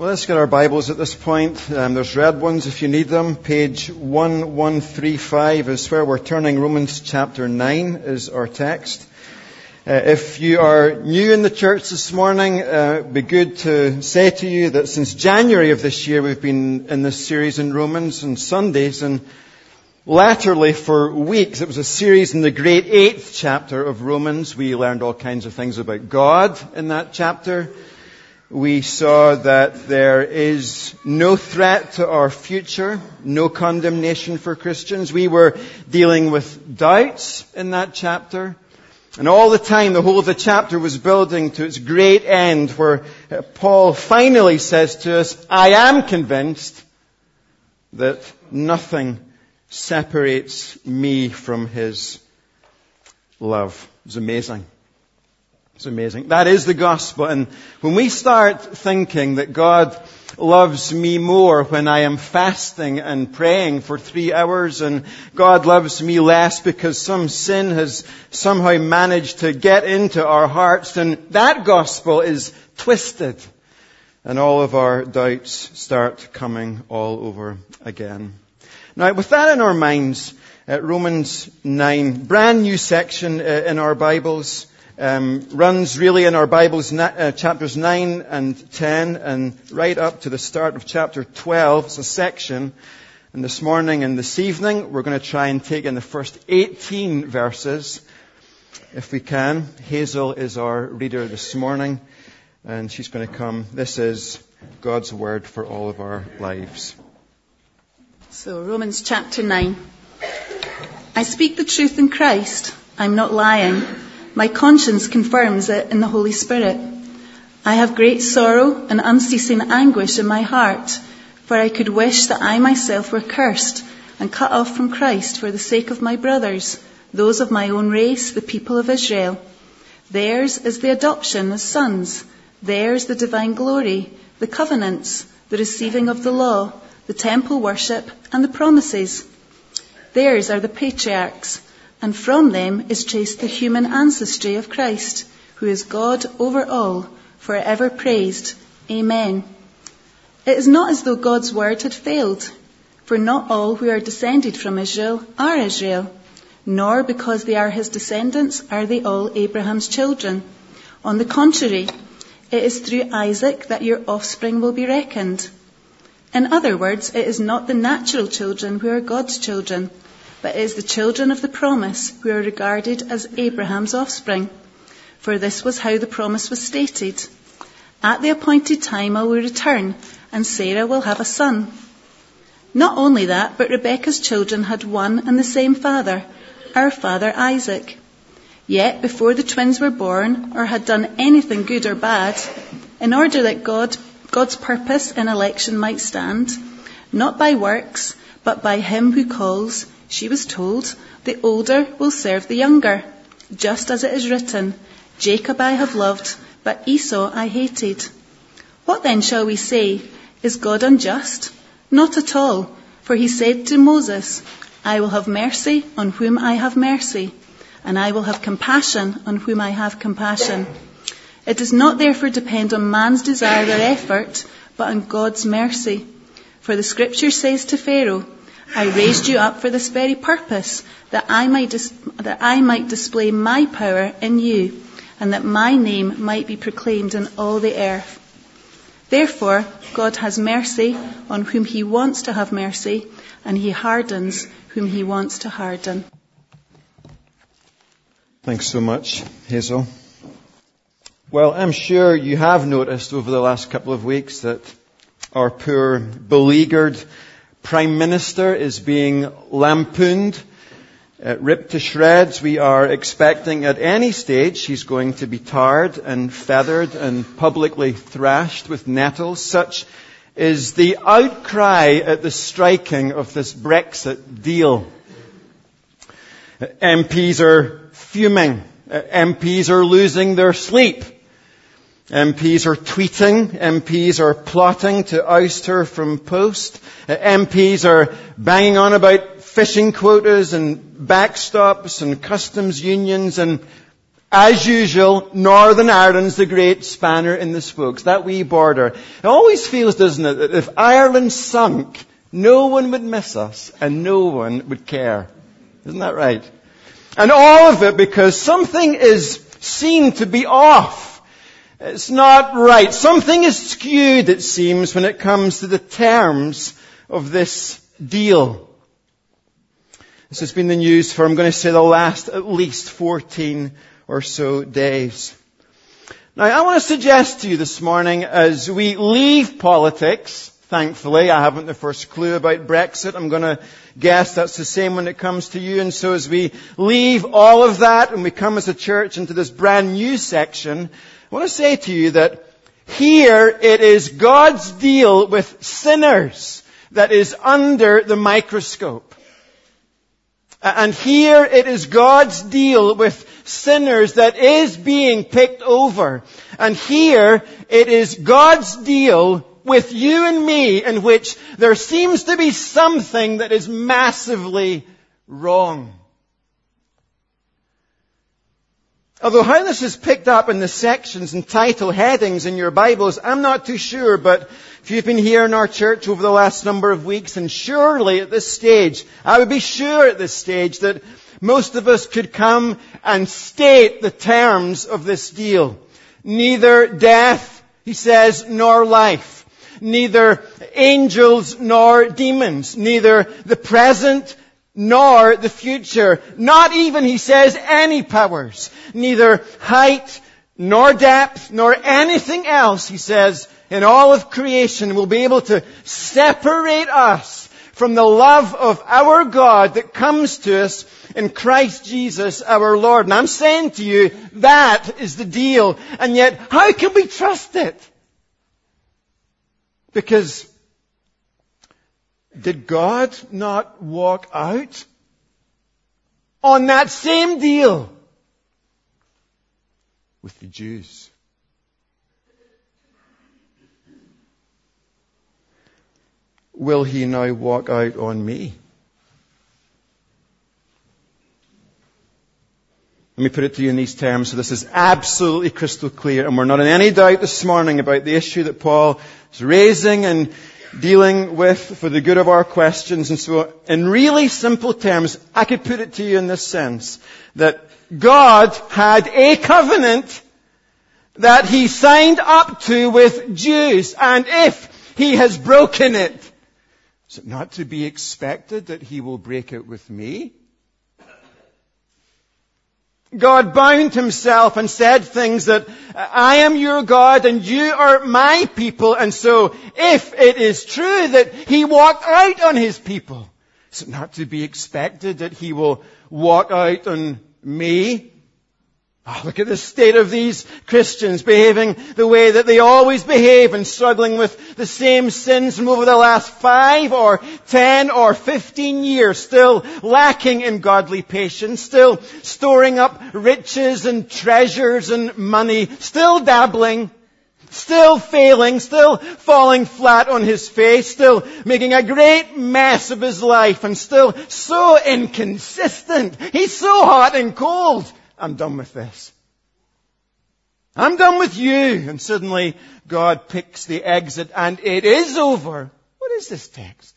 Well, let's get our Bibles at this point. There's red ones if you need them. Page 1135 is where we're turning. Romans chapter 9 is our text. If you are new in the church this morning, it'd be good to say to you that since January of this year we've been in this series in Romans on Sundays, and latterly for weeks it was a series in the great 8th chapter of Romans. We learned all kinds of things about God in that chapter. We saw that there is no threat to our future, no condemnation for Christians. We were dealing with doubts in that chapter. And all the time, the whole of the chapter was building to its great end where Paul finally says to us, I am convinced that nothing separates me from his love. It's amazing. It's amazing. That is the gospel. And when we start thinking that God loves me more when I am fasting and praying for 3 hours, and God loves me less because some sin has somehow managed to get into our hearts, then that gospel is twisted. And all of our doubts start coming all over again. Now, with that in our minds, Romans 9, brand new section in our Bibles, runs really in our Bibles, chapters 9 and 10 and right up to the start of chapter 12. It's a section. And this morning and this evening, we're going to try and take in the first 18 verses, if we can. Hazel is our reader this morning, and she's going to come. This is God's word for all of our lives. So, Romans chapter 9. I speak the truth in Christ. I'm not lying. My conscience confirms it in the Holy Spirit. I have great sorrow and unceasing anguish in my heart, for I could wish that I myself were cursed and cut off from Christ for the sake of my brothers, those of my own race, the people of Israel. Theirs is the adoption as sons. Theirs the divine glory, the covenants, the receiving of the law, the temple worship, and the promises. Theirs are the patriarchs, and from them is traced the human ancestry of Christ, who is God over all, forever praised. Amen. It is not as though God's word had failed, for not all who are descended from Israel are Israel, nor because they are his descendants are they all Abraham's children. On the contrary, it is through Isaac that your offspring will be reckoned. In other words, it is not the natural children who are God's children, but it is the children of the promise who are regarded as Abraham's offspring. For this was how the promise was stated. At the appointed time I will return, and Sarah will have a son. Not only that, but Rebekah's children had one and the same father, our father Isaac. Yet before the twins were born, or had done anything good or bad, in order that God's purpose in election might stand, not by works, but by him who calls, she was told, the older will serve the younger, just as it is written, Jacob I have loved, but Esau I hated. What then shall we say? Is God unjust? Not at all, for he said to Moses, I will have mercy on whom I have mercy, and I will have compassion on whom I have compassion. It does not therefore depend on man's desire or effort, but on God's mercy. For the scripture says to Pharaoh, I raised you up for this very purpose, that I might display my power in you, and that my name might be proclaimed in all the earth. Therefore, God has mercy on whom he wants to have mercy, and he hardens whom he wants to harden. Thanks so much, Hazel. Well, I'm sure you have noticed over the last couple of weeks that our poor, beleaguered Prime Minister is being lampooned, ripped to shreds. We are expecting at any stage she's going to be tarred and feathered and publicly thrashed with nettles. Such is the outcry at the striking of this Brexit deal. MPs are fuming. MPs are losing their sleep. MPs are tweeting. MPs are plotting to oust her from post. MPs are banging on about fishing quotas and backstops and customs unions and As usual, Northern Ireland's the great spanner in the spokes. That wee border. It always feels, doesn't it, that if Ireland sunk, no one would miss us and no one would care. Isn't that right? And all of it because something is seen to be off. It's not right. Something is skewed, it seems, when it comes to the terms of this deal. This has been the news for, I'm going to say, the last at least 14 or so days. Now, I want to suggest to you this morning, as we leave politics, thankfully, I haven't the first clue about Brexit. I'm going to guess that's the same when it comes to you. And so as we leave all of that and we come as a church into this brand new section, I want to say to you that here it is God's deal with sinners that is under the microscope. And here it is God's deal with sinners that is being picked over. And here it is God's deal with you and me in which there seems to be something that is massively wrong. Although how this is picked up in the sections and title headings in your Bibles, I'm not too sure, but if you've been here in our church over the last number of weeks, and surely at this stage, I would be sure at this stage that most of us could come and state the terms of this deal. Neither death, he says, nor life. Neither angels nor demons. Neither the present nor the future. Not even, he says, any powers. Neither height nor depth nor anything else, he says, in all of creation will be able to separate us from the love of our God that comes to us in Christ Jesus our Lord. And I'm saying to you, that is the deal. And yet, how can we trust it? Because did God not walk out on that same deal with the Jews? Will he now walk out on me? Let me put it to you in these terms so this is absolutely crystal clear, and we're not in any doubt this morning about the issue that Paul is raising and dealing with for the good of our questions. And so in really simple terms, I could put it to you in this sense, that God had a covenant that he signed up to with Jews, and if he has broken it, is it not to be expected that he will break it with me? God bound himself and said things that I am your God and you are my people. And so if it is true that he walked out on his people, is it not to be expected that he will walk out on me? Oh, look at the state of these Christians behaving the way that they always behave and struggling with the same sins from over the last 5 or 10 or 15 years, still lacking in godly patience, still storing up riches and treasures and money, still dabbling, still failing, still falling flat on his face, still making a great mess of his life, and still so inconsistent. He's so hot and cold. I'm done with this. I'm done with you. And suddenly God picks the exit and it is over. What is this text?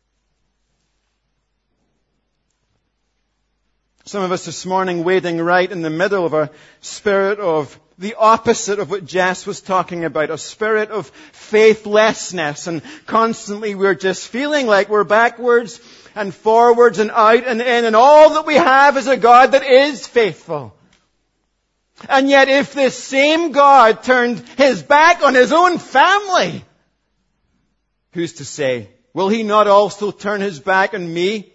Some of us this morning wading right in the middle of a spirit of the opposite of what Jess was talking about, a spirit of faithlessness, and constantly we're just feeling like we're backwards and forwards and out and in, and all that we have is a God that is faithful. And yet if this same God turned his back on his own family, who's to say, will he not also turn his back on me?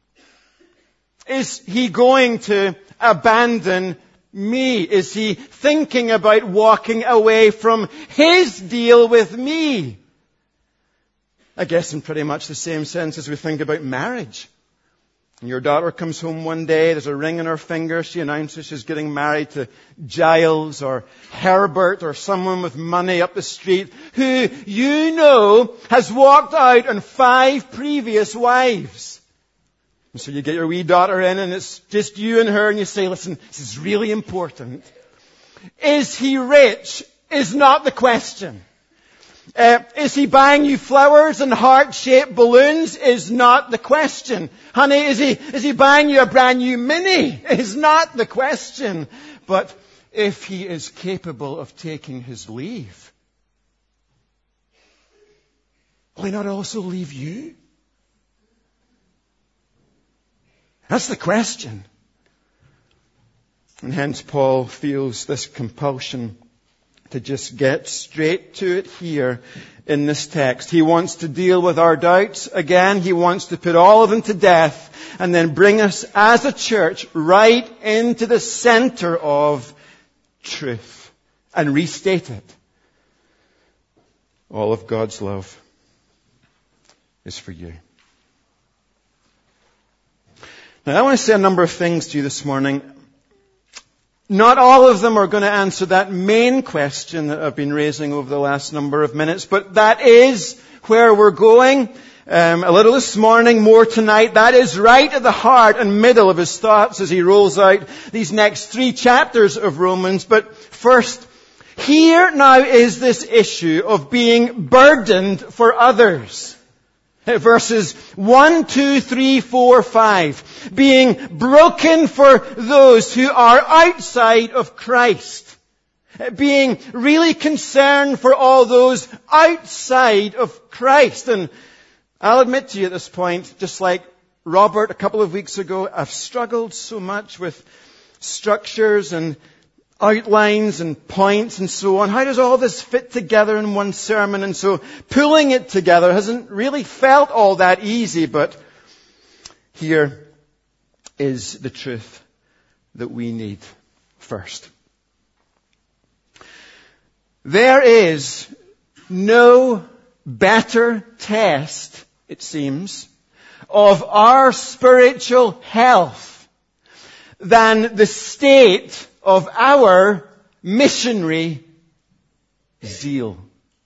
Is he going to abandon me? Is he thinking about walking away from his deal with me? I guess in pretty much the same sense as we think about marriage. And your daughter comes home one day, there's a ring on her finger, she announces she's getting married to Giles or Herbert or someone with money up the street who you know has walked out on 5 previous wives. And so you get your wee daughter in and it's just you and her and you say, listen, this is really important. Is he rich? Is not the question. Is he buying you flowers and heart-shaped balloons? Is not the question. Honey, is he buying you a brand new Mini? Is not the question. But if he is capable of taking his leave, will he not also leave you? That's the question. And hence Paul feels this compulsion to just get straight to it here in this text. He wants to deal with our doubts again. He wants to put all of them to death and then bring us as a church right into the center of truth and restate it. All of God's love is for you. Now, I want to say a number of things to you this morning. Not all of them are going to answer that main question that I've been raising over the last number of minutes, but that is where we're going. A little this morning, more tonight. That is right at the heart and middle of his thoughts as he rolls out these next 3 chapters of Romans. But first, here now is this issue of being burdened for others. Verses 1, 2, 3, 4, 5. Being broken for those who are outside of Christ. Being really concerned for all those outside of Christ. And I'll admit to you at this point, just like Robert a couple of weeks ago, I've struggled so much with structures and outlines and points and so on. How does all this fit together in one sermon? And so pulling it together hasn't really felt all that easy, but here is the truth that we need first. There is no better test, it seems, of our spiritual health than the state of our missionary zeal.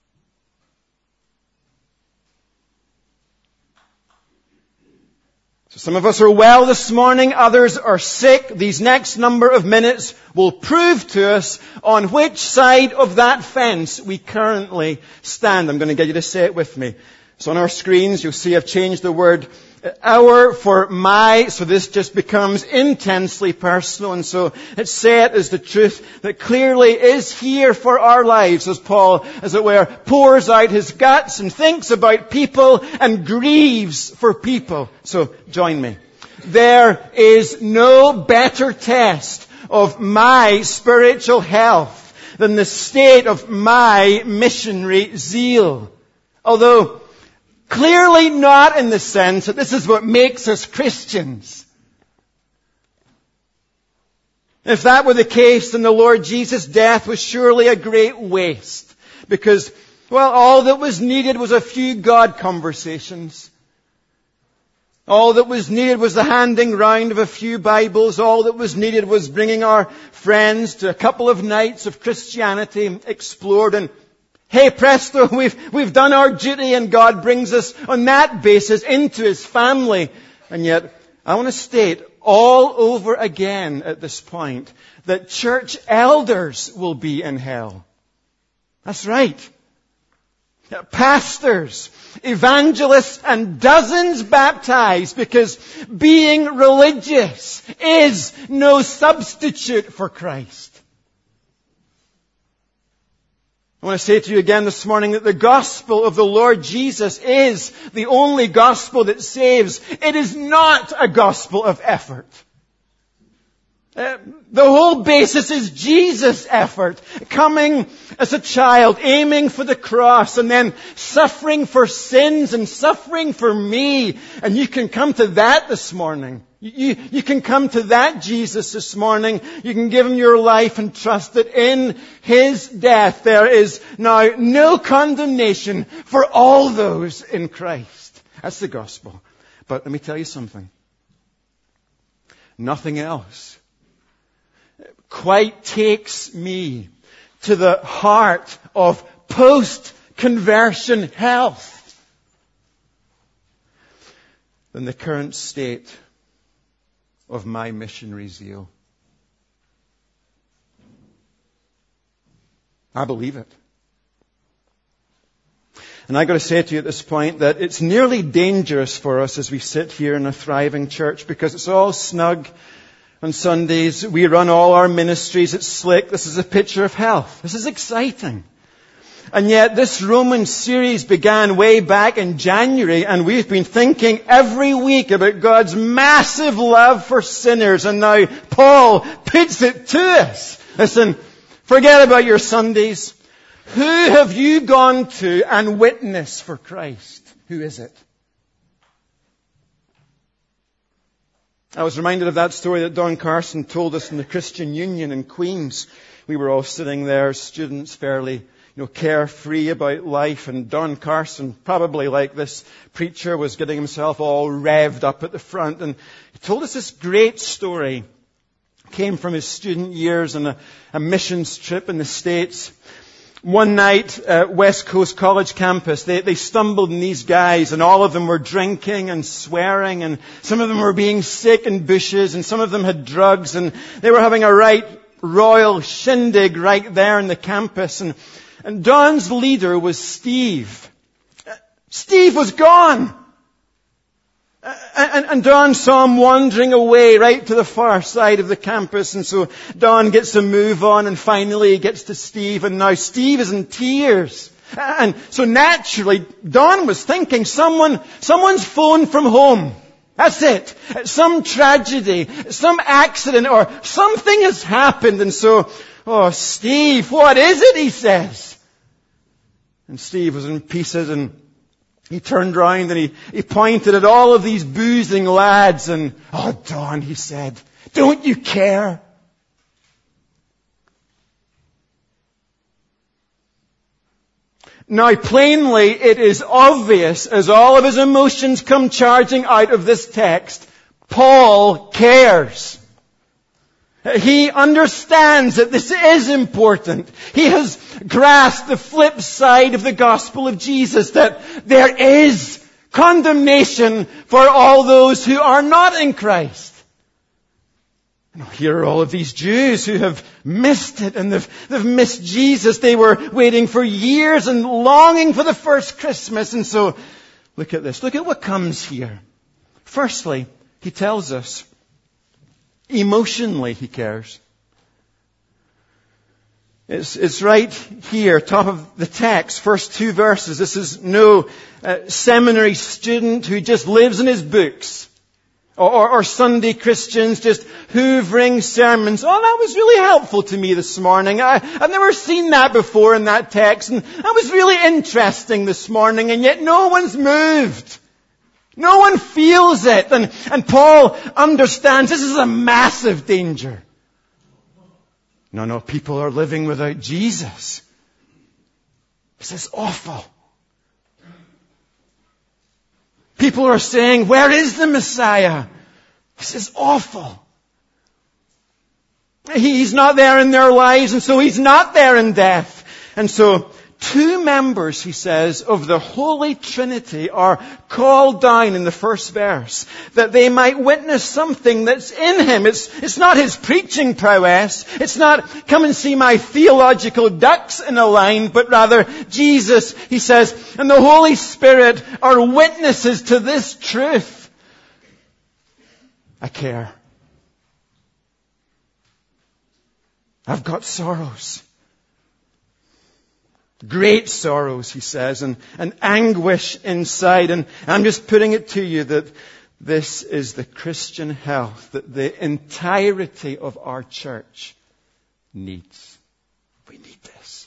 So some of us are well this morning, others are sick. These next number of minutes will prove to us on which side of that fence we currently stand. I'm going to get you to say it with me. So on our screens, you'll see I've changed the word our for my, so this just becomes intensely personal. And so let's say it as the truth that clearly is here for our lives as Paul, as it were, pours out his guts and thinks about people and grieves for people. So join me. There is no better test of my spiritual health than the state of my missionary zeal. Although clearly not in the sense that this is what makes us Christians. If that were the case, then the Lord Jesus' death was surely a great waste. Because, well, all that was needed was a few God conversations. All that was needed was the handing round of a few Bibles. All that was needed was bringing our friends to a couple of nights of Christianity explored, and hey, presto, we've done our duty and God brings us on that basis into His family. And yet, I want to state all over again at this point that church elders will be in hell. That's right. Pastors, evangelists, and dozens baptized, because being religious is no substitute for Christ. I want to say to you again this morning that the gospel of the Lord Jesus is the only gospel that saves. It is not a gospel of effort. The whole basis is Jesus' effort. Coming as a child, aiming for the cross, and then suffering for sins and suffering for me. And you can come to that this morning. You can come to that Jesus this morning. You can give Him your life and trust that in His death there is now no condemnation for all those in Christ. That's the gospel. But let me tell you something. Nothing else quite takes me to the heart of post-conversion health than the current state of my missionary zeal. I believe it. And I've got to say to you at this point that it's nearly dangerous for us as we sit here in a thriving church, because it's all snug on Sundays. We run all our ministries. It's slick. This is a picture of health. This is exciting. And yet this Romans series began way back in January, and we've been thinking every week about God's massive love for sinners. And now Paul puts it to us. Listen, forget about your Sundays. Who have you gone to and witnessed for Christ? Who is it? I was reminded of that story that Don Carson told us in the Christian Union in Queens. We were all sitting there, students, fairly carefree about life, and Don Carson, probably like this preacher, was getting himself all revved up at the front, and he told us this great story. Came from his student years on a missions trip in the States. One night at West Coast College campus, they stumbled on these guys, and all of them were drinking and swearing, and some of them were being sick in bushes, and some of them had drugs, and they were having a right royal shindig right there in the campus. And Don's leader was Steve. Steve was gone. And Don saw him wandering away right to the far side of the campus. And so Don gets a move on, and finally he gets to Steve, and now Steve is in tears. And so naturally, Don was thinking someone's phoned from home. That's it. Some tragedy, some accident, or something has happened. And so, "Oh, Steve, what is it?" he says. And Steve was in pieces, and he turned round and he pointed at all of these boozing lads, and, "Oh, Don," he said, "don't you care?" Now, plainly, it is obvious, as all of his emotions come charging out of this text, Paul cares. He understands that this is important. He has grasped the flip side of the gospel of Jesus, that there is condemnation for all those who are not in Christ. Here are all of these Jews who have missed it, and they've missed Jesus. They were waiting for years and longing for the first Christmas. And so, look at this. Look at what comes here. Firstly, he tells us, emotionally he cares. It's right here, top of the text, first two verses. This is no seminary student who just lives in his books. Or Sunday Christians just hoovering sermons. "Oh, that was really helpful to me this morning. I've never seen that before in that text. And that was really interesting this morning." And yet no one's moved. No one feels it. And Paul understands this is a massive danger. No, people are living without Jesus. This is awful. People are saying, "Where is the Messiah?" This is awful. He's not there in their lives, and so he's not there in death. And so, two members, he says, of the Holy Trinity are called down in the first verse, that they might witness something that's in him. It's not his preaching prowess. It's not, "Come and see my theological ducks in a line," but rather Jesus, he says, and the Holy Spirit are witnesses to this truth. I care. I've got sorrows. Great sorrows, he says, and anguish inside. And I'm just putting it to you that this is the Christian health that the entirety of our church needs. We need this.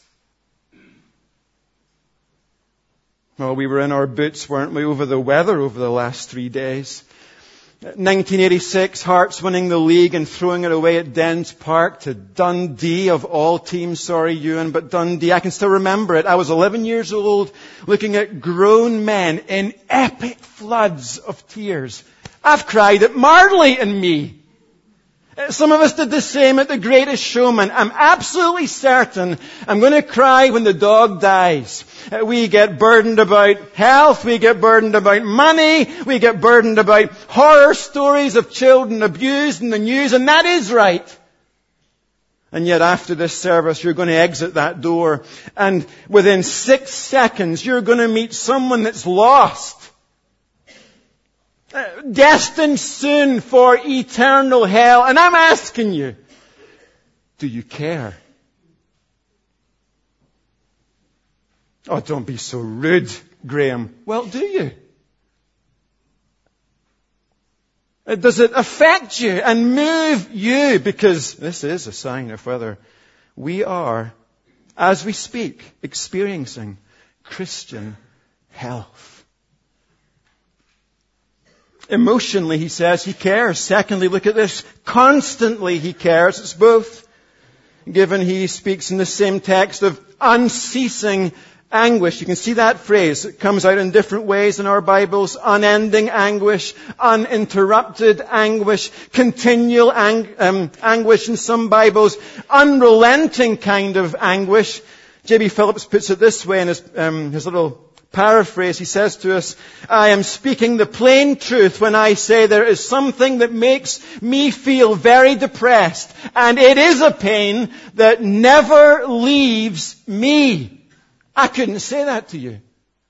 Well, we were in our boots, weren't we, over the weather over the last 3 days. 1986, Hearts winning the league and throwing it away at Dens Park to Dundee, of all teams. Sorry, Ewan, but Dundee. I can still remember it. I was 11 years old, looking at grown men in epic floods of tears. I've cried at Marley and Me. Some of us did the same at The Greatest Showman. I'm absolutely certain I'm going to cry when the dog dies. We get burdened about health. We get burdened about money. We get burdened about horror stories of children abused in the news, and that is right. And yet after this service, you're going to exit that door, and within 6 seconds, you're going to meet someone that's lost. Destined soon for eternal hell. And I'm asking you, do you care? Oh, don't be so rude, Graham. Well, do you? Does it affect you and move you? Because this is a sign of whether we are, as we speak, experiencing Christian health. Emotionally, he says, he cares. Secondly, look at this. Constantly he cares. It's both. Given he speaks in the same text of unceasing anguish. You can see that phrase. It comes out in different ways in our Bibles. Unending anguish, uninterrupted anguish, continual anguish in some Bibles, unrelenting kind of anguish. J.B. Phillips puts it this way in his little paraphrase. He says to us, I am speaking the plain truth when I say there is something that makes me feel very depressed, and it is a pain that never leaves me. I couldn't say that to you.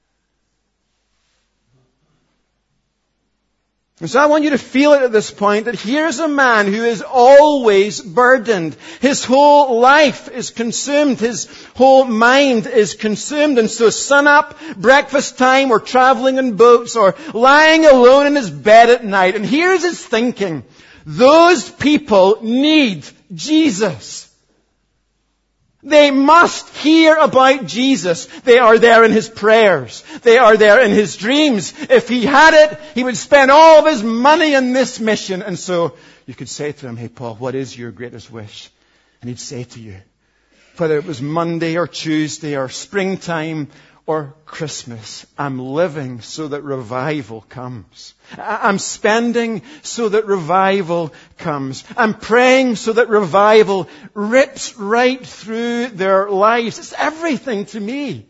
And so I want you to feel it at this point that here's a man who is always burdened. His whole life is consumed. His whole mind is consumed. And so sun up, breakfast time, or traveling in boats, or lying alone in his bed at night. And here's his thinking. Those people need Jesus. They must hear about Jesus. They are there in his prayers. They are there in his dreams. If he had it, he would spend all of his money on this mission. And so you could say to him, hey Paul, what is your greatest wish? And he'd say to you, whether it was Monday or Tuesday or springtime or Christmas, I'm living so that revival comes. I'm spending so that revival comes. I'm praying so that revival rips right through their lives. It's everything to me.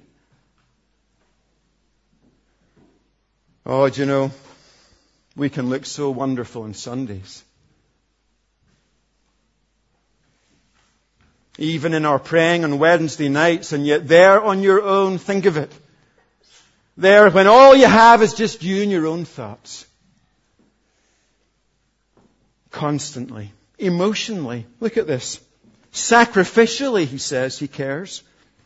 Oh, do you know, we can look so wonderful on Sundays. Even in our praying on Wednesday nights, and yet there on your own, think of it. There, when all you have is just you and your own thoughts. Constantly. Emotionally. Look at this. Sacrificially, he says, he cares.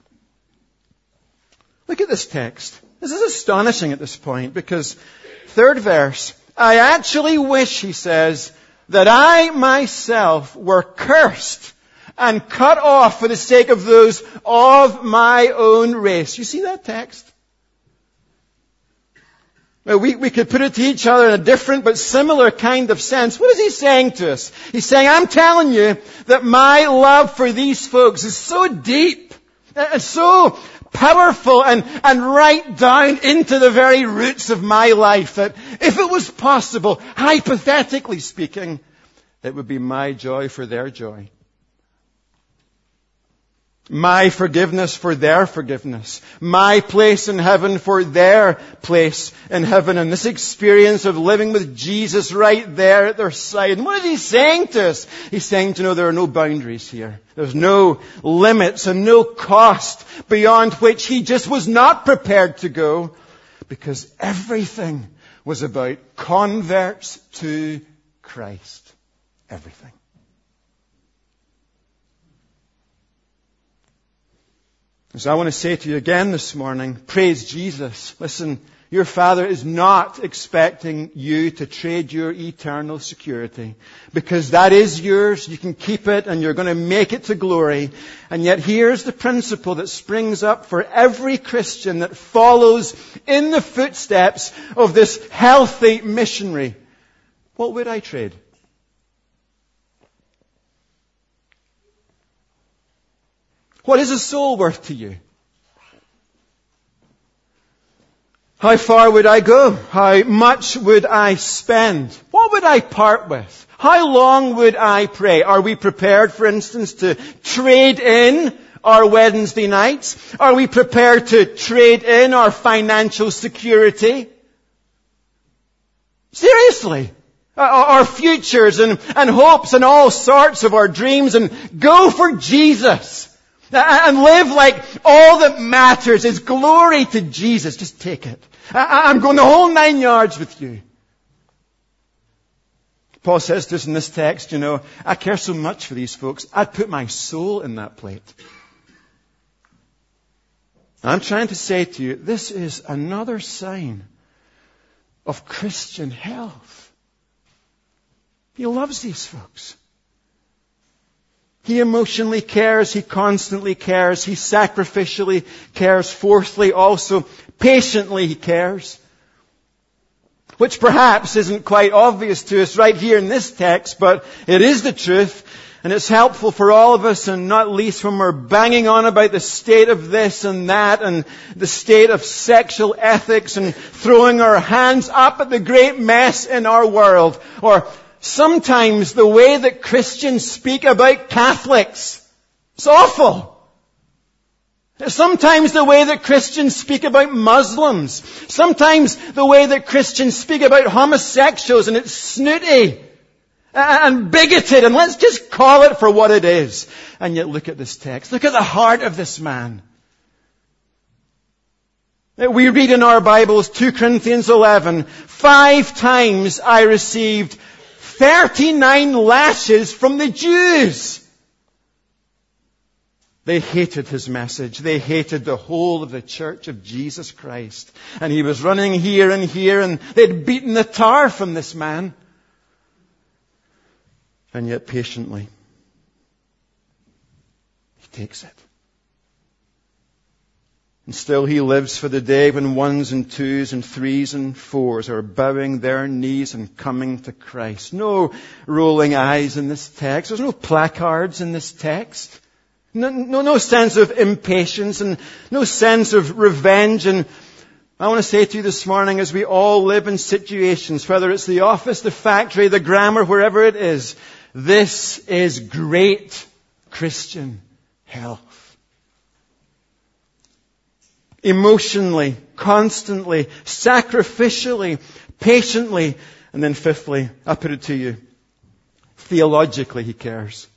Look at this text. This is astonishing at this point, because third verse, I actually wish, he says, that I myself were cursed and cut off for the sake of those of my own race. You see that text? Well, we could put it to each other in a different but similar kind of sense. What is he saying to us? He's saying, I'm telling you that my love for these folks is so deep and so powerful and right down into the very roots of my life that if it was possible, hypothetically speaking, it would be my joy for their joy. My forgiveness for their forgiveness. My place in heaven for their place in heaven. And this experience of living with Jesus right there at their side. And what is he saying to us? He's saying, you know, there are no boundaries here. There's no limits and no cost beyond which he just was not prepared to go. Because everything was about converts to Christ. Everything. So I want to say to you again this morning, praise Jesus. Listen, your Father is not expecting you to trade your eternal security, because that is yours. You can keep it and you're going to make it to glory. And yet here's the principle that springs up for every Christian that follows in the footsteps of this healthy missionary. What would I trade? What is a soul worth to you? How far would I go? How much would I spend? What would I part with? How long would I pray? Are we prepared, for instance, to trade in our Wednesday nights? Are we prepared to trade in our financial security? Seriously. Our futures and hopes and all sorts of our dreams, and go for Jesus. And live like all that matters is glory to Jesus. Just take it. I'm going the whole 9 yards with you. Paul says to us in this text, I care so much for these folks, I'd put my soul in that plate. I'm trying to say to you, this is another sign of Christian health. He loves these folks. He emotionally cares. He constantly cares. He sacrificially cares. Fourthly, also, patiently he cares. Which perhaps isn't quite obvious to us right here in this text, but it is the truth. And it's helpful for all of us, and not least when we're banging on about the state of this and that, and the state of sexual ethics, and throwing our hands up at the great mess in our world. Or sometimes the way that Christians speak about Catholics. It's awful. Sometimes the way that Christians speak about Muslims. Sometimes the way that Christians speak about homosexuals, and it's snooty and bigoted, and let's just call it for what it is. And yet look at this text. Look at the heart of this man. We read in our Bibles, 2 Corinthians 11, 5 times I received 39 lashes from the Jews. They hated his message. They hated the whole of the church of Jesus Christ. And he was running here, and they'd beaten the tar from this man. And yet patiently, he takes it. And still he lives for the day when 1s and 2s and 3s and 4s are bowing their knees and coming to Christ. No rolling eyes in this text. There's no placards in this text. No sense of impatience, and no sense of revenge. And I want to say to you this morning, as we all live in situations, whether it's the office, the factory, the grammar, wherever it is, this is great Christian health. Emotionally, constantly, sacrificially, patiently, and then fifthly, I put it to you, theologically he cares.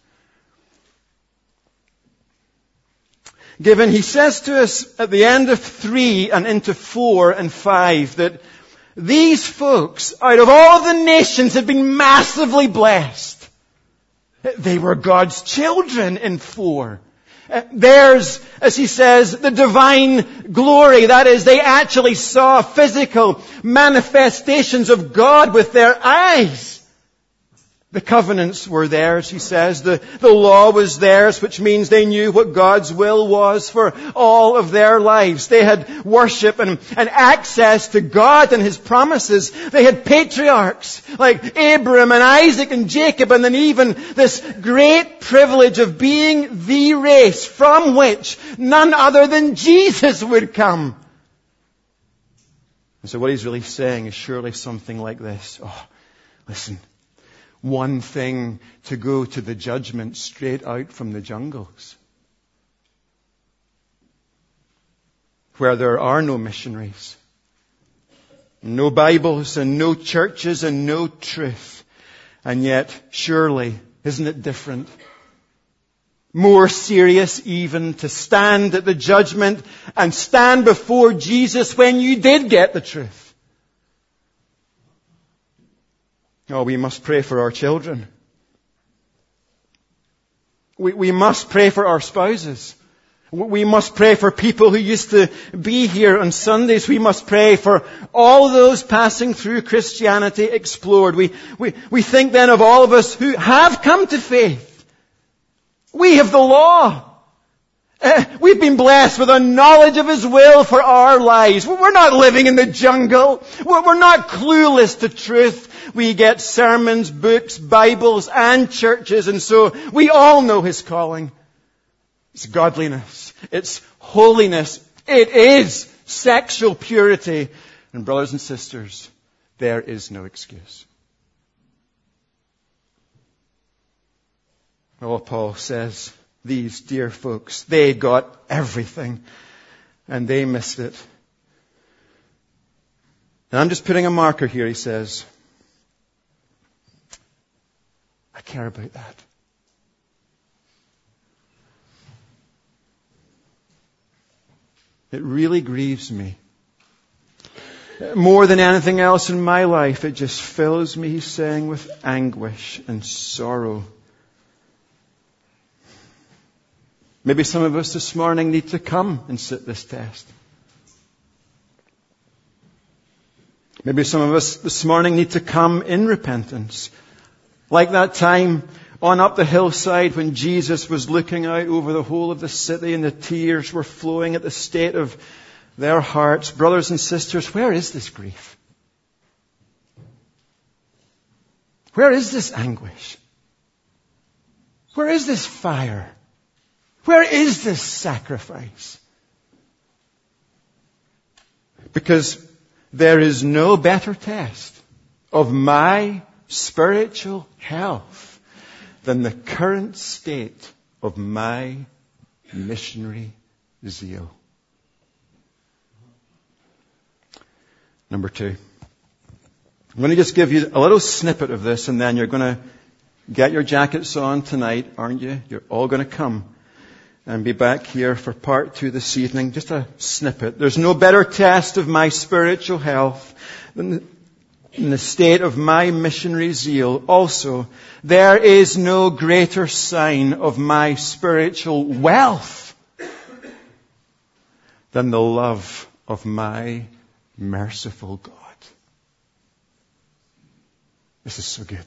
Given, he says to us at the end of 3 and into 4 and 5 that these folks, out of all the nations, had been massively blessed. They were God's children in 4. Theirs, as he says, the divine glory. That is, they actually saw physical manifestations of God with their eyes. The covenants were theirs, he says. The law was theirs, which means they knew what God's will was for all of their lives. They had worship and access to God and His promises. They had patriarchs like Abraham and Isaac and Jacob, and then even this great privilege of being the race from which none other than Jesus would come. And so what he's really saying is surely something like this. Oh, listen. One thing to go to the judgment straight out from the jungles, where there are no missionaries, no Bibles and no churches and no truth. And yet, surely, isn't it different? More serious even to stand at the judgment and stand before Jesus when you did get the truth. Oh, we must pray for our children. We must pray for our spouses. We must pray for people who used to be here on Sundays. We must pray for all those passing through Christianity Explored. We think then of all of us who have come to faith. We have the law. We've been blessed with a knowledge of His will for our lives. We're not living in the jungle. We're not clueless to truth. We get sermons, books, Bibles, and churches, and so we all know His calling. It's godliness. It's holiness. It is sexual purity. And brothers and sisters, there is no excuse. Oh, Paul says, these dear folks. They got everything, and they missed it. And I'm just putting a marker here, he says. I care about that. It really grieves me. More than anything else in my life, it just fills me, he's saying, with anguish and sorrow. Maybe some of us this morning need to come and sit this test. Maybe some of us this morning need to come in repentance. Like that time on up the hillside when Jesus was looking out over the whole of the city and the tears were flowing at the state of their hearts. Brothers and sisters, where is this grief? Where is this anguish? Where is this fire? Where is this sacrifice? Because there is no better test of my spiritual health than the current state of my missionary zeal. Number 2. I'm going to just give you a little snippet of this, and then you're going to get your jackets on tonight, aren't you? You're all going to come and be back here for part 2 this evening. Just a snippet. There's no better test of my spiritual health than in the state of my missionary zeal. Also, there is no greater sign of my spiritual wealth than the love of my merciful God. This is so good.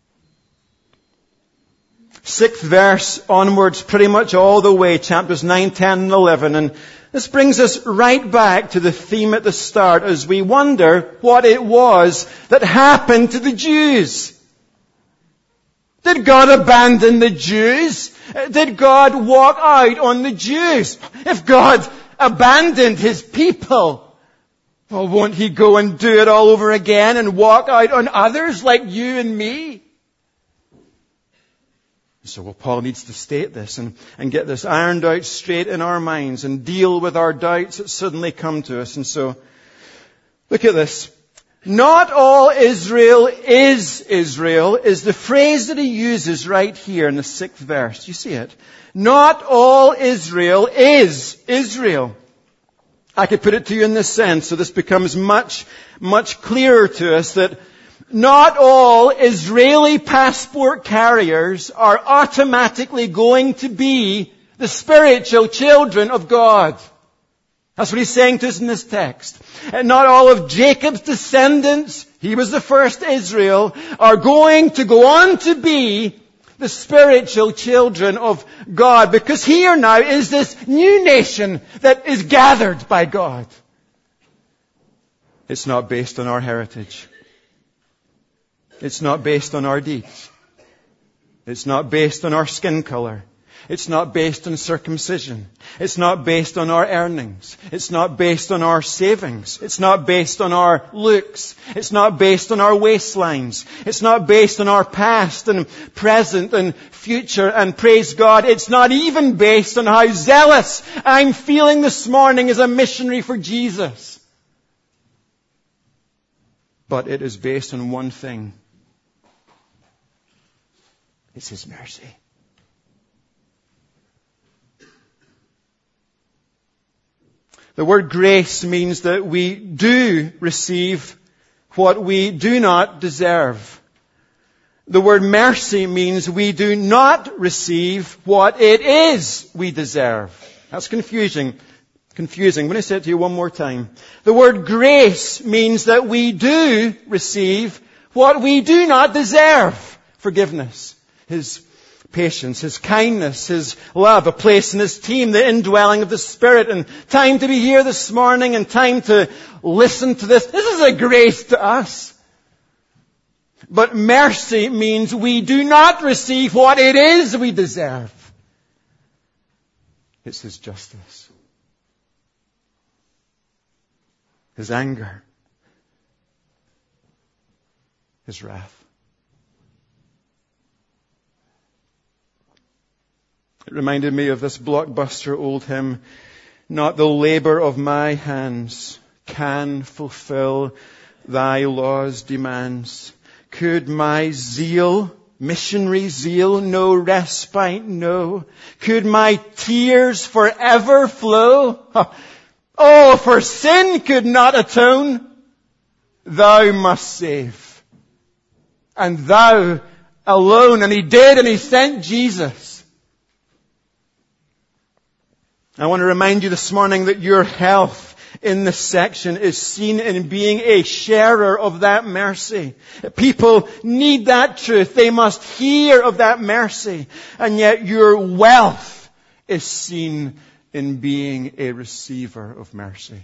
6th verse onwards, pretty much all the way, chapters 9, 10, and 11. And this brings us right back to the theme at the start as we wonder what it was that happened to the Jews. Did God abandon the Jews? Did God walk out on the Jews? If God abandoned His people, well, won't He go and do it all over again and walk out on others like you and me? So, Paul needs to state this and get this ironed out straight in our minds and deal with our doubts that suddenly come to us. And so, look at this. Not all Israel is the phrase that he uses right here in the 6th verse. You see it? Not all Israel is Israel. I could put it to you in this sense, so this becomes much, much clearer to us that not all Israeli passport carriers are automatically going to be the spiritual children of God. That's what he's saying to us in this text. And not all of Jacob's descendants, he was the first Israel, are going to go on to be the spiritual children of God. Because here now is this new nation that is gathered by God. It's not based on our heritage. It's not based on our deeds. It's not based on our skin color. It's not based on circumcision. It's not based on our earnings. It's not based on our savings. It's not based on our looks. It's not based on our waistlines. It's not based on our past and present and future. And praise God, it's not even based on how zealous I'm feeling this morning as a missionary for Jesus. But it is based on one thing. It's His mercy. The word grace means that we do receive what we do not deserve. The word mercy means we do not receive what it is we deserve. That's confusing. I'm going to say it to you one more time. The word grace means that we do receive what we do not deserve. Forgiveness, His patience, His kindness, His love, a place in His team, the indwelling of the Spirit, and time to be here this morning and time to listen to this. This is a grace to us. But mercy means we do not receive what it is we deserve. It's His justice, His anger, His wrath. It reminded me of this blockbuster old hymn, not the labor of my hands can fulfill thy law's demands. Could my zeal, missionary zeal, no respite know? Could my tears forever flow? Oh, for sin could not atone. Thou must save. And thou alone. And he did, and he sent Jesus. I want to remind you this morning that your health in this section is seen in being a sharer of that mercy. People need that truth. They must hear of that mercy. And yet your wealth is seen in being a receiver of mercy.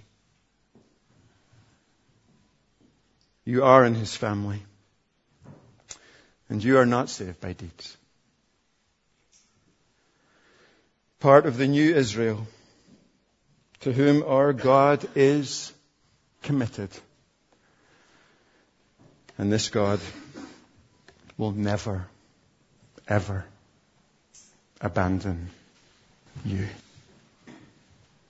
You are in his family. And you are not saved by deeds. Part of the new Israel, to whom our God is committed. And this God will never, ever abandon you.